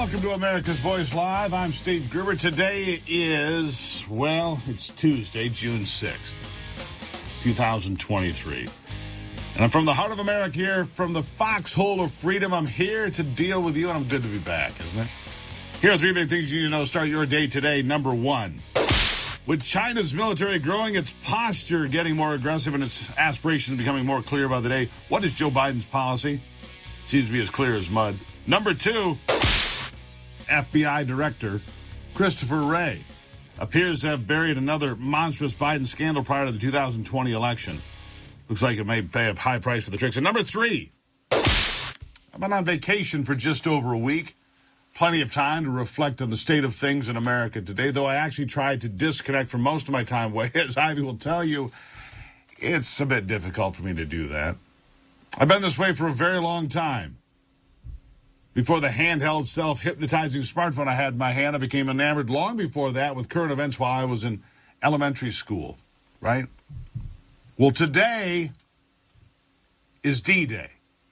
Welcome to America's Voice Live. I'm Steve Gruber. Today is, it's Tuesday, June 6th, 2023. And I'm from the heart of America here, from the foxhole of freedom. I'm here to deal with you, and I'm good to be back, isn't it? Here are three big things you need to know to start your day today. Number one, with China's military growing, its posture getting more aggressive, and its aspirations becoming more clear by the day, what is Joe Biden's policy? Seems to be as clear as mud. Number two, FBI Director Christopher Wray appears to have buried another monstrous Biden scandal prior to the 2020 election. Looks like it may pay a high price for the tricks. And number three, I've been on vacation for just over a week. Plenty of time to reflect on the state of things in America today, though I actually tried to disconnect from most of my time away. As Ivy will tell you, it's a bit difficult for me to do that. I've been this way for a very long time. Before the handheld, self-hypnotizing smartphone I had in my hand, I became enamored long before that with current events while I was in elementary school, right? Well, today is D-Day.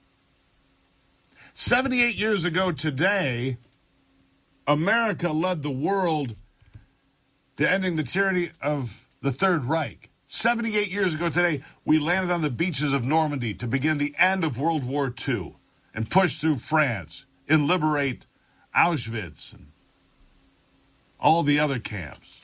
78 years ago today, America led the world to ending the tyranny of the Third Reich. 78 years ago today, we landed on the beaches of Normandy to begin the end of World War II and push through France and liberate Auschwitz and all the other camps.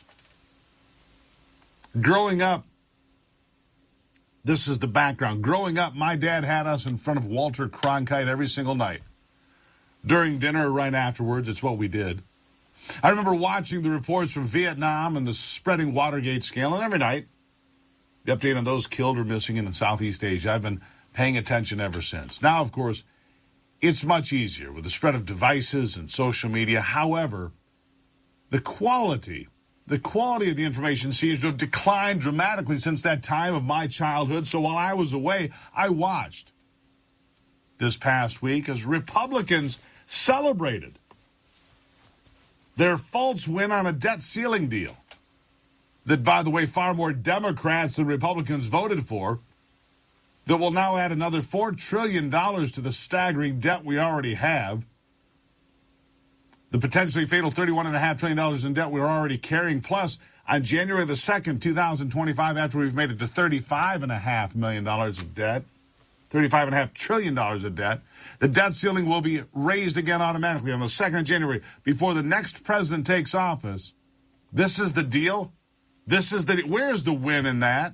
Growing up, this is the background. Growing up, my dad had us in front of Walter Cronkite every single night. During dinner or right afterwards, it's what we did. I remember watching the reports from Vietnam and the spreading Watergate scandal, and every night, the update on those killed or missing in Southeast Asia. I've been paying attention ever since. Now, of course, it's much easier with the spread of devices and social media. However, the quality of the information seems to have declined dramatically since that time of my childhood. So while I was away, I watched this past week as Republicans celebrated their false win on a debt ceiling deal that, by the way, far more Democrats than Republicans voted for, that will now add another $4 trillion to the staggering debt we already have. The potentially fatal $31.5 trillion in debt we're already carrying. Plus, on January the 2nd, 2025, after we've made it to $35.5 million of debt, $35.5 trillion of debt, the debt ceiling will be raised again automatically on the 2nd of January before the next president takes office. This is the deal. Where's the win in that?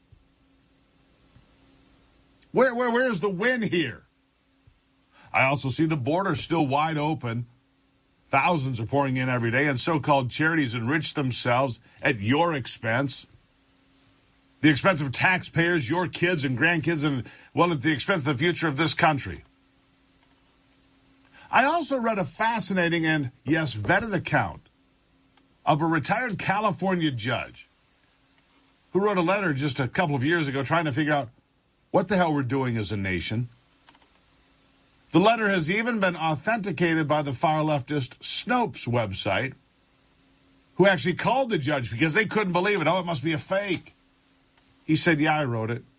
Where's the win here? I also see the border still wide open. Thousands are pouring in every day, and so-called charities enrich themselves at your expense. The expense of taxpayers, your kids and grandkids, and, at the expense of the future of this country. I also read a fascinating and, yes, vetted account of a retired California judge who wrote a letter just a couple of years ago trying to figure out what the hell we're doing as a nation. The letter has even been authenticated by the far leftist Snopes website, who actually called the judge because they couldn't believe it. Oh, it must be a fake. He said, yeah, I wrote it.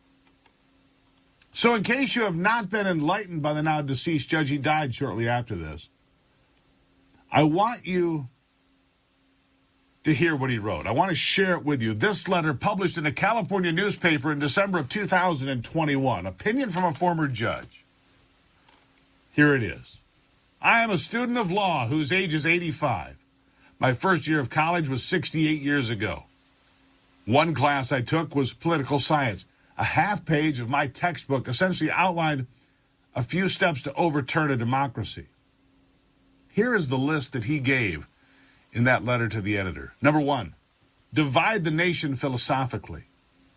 So in case you have not been enlightened by the now deceased judge, he died shortly after this, I want you to hear what he wrote. I want to share it with you. This letter, published in a California newspaper in December of 2021. Opinion from a former judge. Here it is. I am a student of law whose age is 85. My first year of college was 68 years ago. One class I took was political science. A half page of my textbook essentially outlined a few steps to overturn a democracy. Here is the list that he gave in that letter to the editor. Number one, divide the nation philosophically.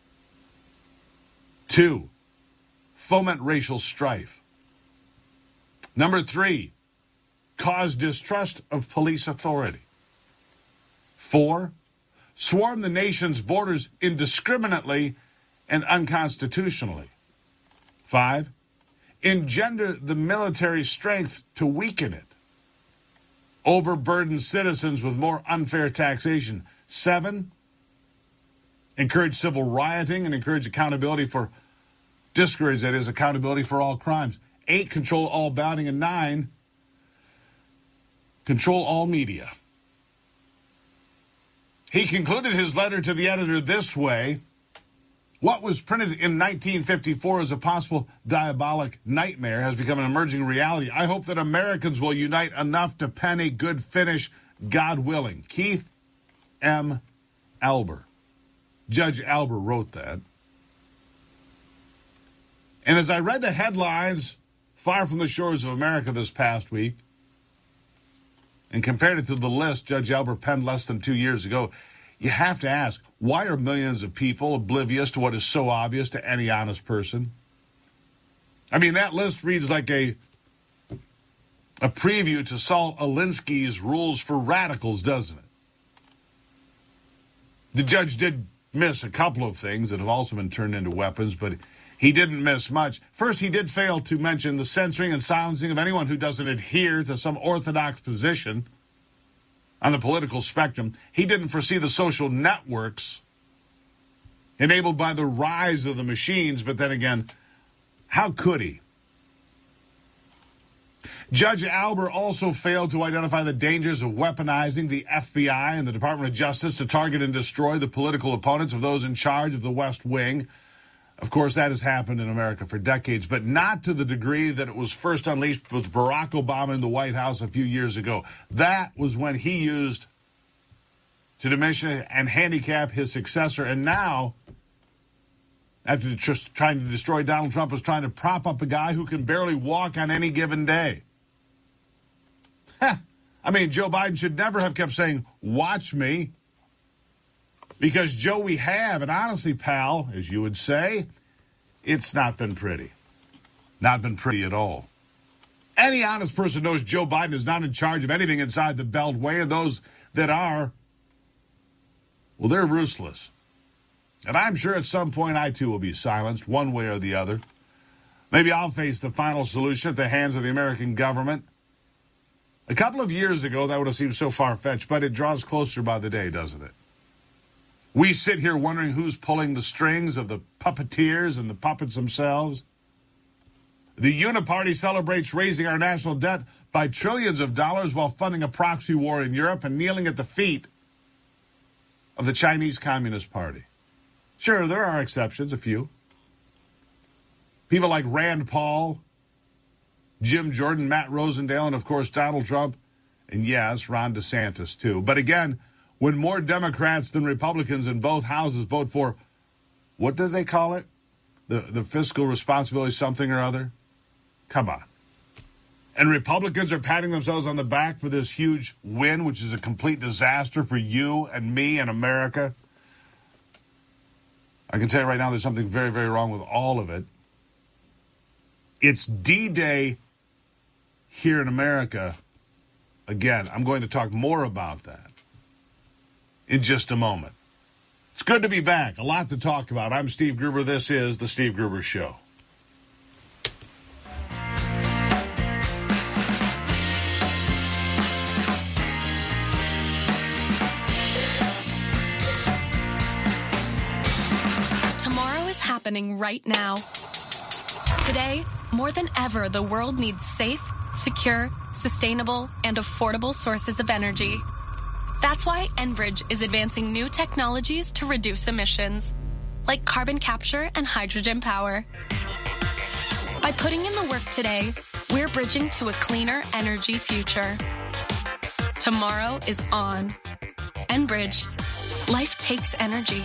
2, foment racial strife. Number 3, cause distrust of police authority. 4, swarm the nation's borders indiscriminately and unconstitutionally. 5, engender the military strength to weaken it. Overburden citizens with more unfair taxation. 7, encourage civil rioting and encourage accountability for, discourage, that is, accountability for all crimes. 8, control all balloting. And 9, control all media. He concluded his letter to the editor this way: what was printed in 1954 as a possible diabolic nightmare has become an emerging reality. I hope that Americans will unite enough to pen a good finish, God willing. Keith M. Albert. Judge Albert wrote that. And as I read the headlines far from the shores of America this past week and compared it to the list Judge Albert penned less than 2 years ago, you have to ask, why are millions of people oblivious to what is so obvious to any honest person? I mean, that list reads like a preview to Saul Alinsky's Rules for Radicals, doesn't it? The judge did miss a couple of things that have also been turned into weapons, but he didn't miss much. First, he did fail to mention the censoring and silencing of anyone who doesn't adhere to some orthodox position on the political spectrum. He didn't foresee the social networks enabled by the rise of the machines, but then again, how could he? Judge Albert also failed to identify the dangers of weaponizing the FBI and the Department of Justice to target and destroy the political opponents of those in charge of the West Wing. Of course, that has happened in America for decades, but not to the degree that it was first unleashed with Barack Obama in the White House a few years ago. That was when he used to diminish and handicap his successor. And now, after just trying to destroy Donald Trump, is trying to prop up a guy who can barely walk on any given day. I mean, Joe Biden should never have kept saying, watch me. Because, Joe, we have, and honestly, pal, as you would say, it's not been pretty. Not been pretty at all. Any honest person knows Joe Biden is not in charge of anything inside the Beltway, and those that are, well, they're ruthless. And I'm sure at some point I, too, will be silenced, one way or the other. Maybe I'll face the final solution at the hands of the American government. A couple of years ago, that would have seemed so far-fetched, but it draws closer by the day, doesn't it? We sit here wondering who's pulling the strings of the puppeteers and the puppets themselves. The Uniparty celebrates raising our national debt by trillions of dollars while funding a proxy war in Europe and kneeling at the feet of the Chinese Communist Party. Sure, there are exceptions, a few. People like Rand Paul, Jim Jordan, Matt Rosendale, and, of course, Donald Trump, and, yes, Ron DeSantis, too. But, again, when more Democrats than Republicans in both houses vote for, what do they call it? The fiscal responsibility something or other? Come on. And Republicans are patting themselves on the back for this huge win, which is a complete disaster for you and me and America. I can tell you right now there's something very, very wrong with all of it. It's D-Day here in America. Again, I'm going to talk more about that in just a moment. It's good to be back. A lot to talk about. I'm Steve Gruber. This is The Steve Gruber Show. Tomorrow is happening right now. Today, more than ever, the world needs safe, secure, sustainable, and affordable sources of energy. That's why Enbridge is advancing new technologies to reduce emissions, like carbon capture and hydrogen power. By putting in the work today, we're bridging to a cleaner energy future. Tomorrow is on. Enbridge. Life takes energy.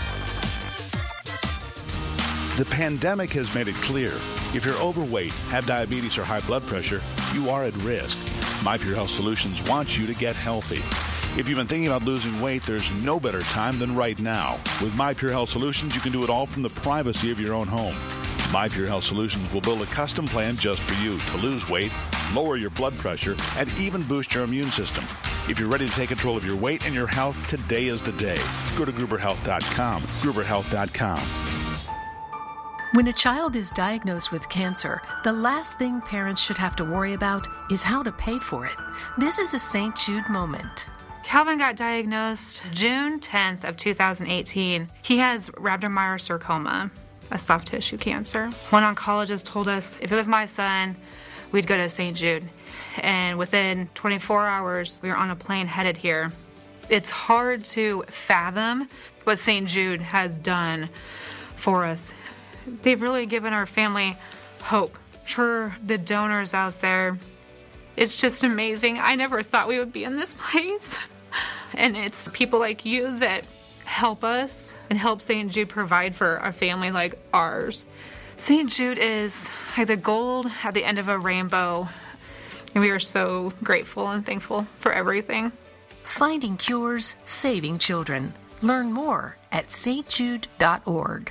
The pandemic has made it clear. If you're overweight, have diabetes, or high blood pressure, you are at risk. My Pure Health Solutions wants you to get healthy. If you've been thinking about losing weight, there's no better time than right now. With My Pure Health Solutions, you can do it all from the privacy of your own home. My Pure Health Solutions will build a custom plan just for you to lose weight, lower your blood pressure, and even boost your immune system. If you're ready to take control of your weight and your health, today is the day. Go to GruberHealth.com. GruberHealth.com. When a child is diagnosed with cancer, the last thing parents should have to worry about is how to pay for it. This is a St. Jude moment. Calvin got diagnosed June 10th of 2018. He has rhabdomyosarcoma, a soft tissue cancer. One oncologist told us if it was my son, we'd go to St. Jude. And within 24 hours, we were on a plane headed here. It's hard to fathom what St. Jude has done for us. They've really given our family hope. For the donors out there, it's just amazing. I never thought we would be in this place. And it's people like you that help us and help St. Jude provide for a family like ours. St. Jude is like the gold at the end of a rainbow. And we are so grateful and thankful for everything. Finding cures, saving children. Learn more at stjude.org.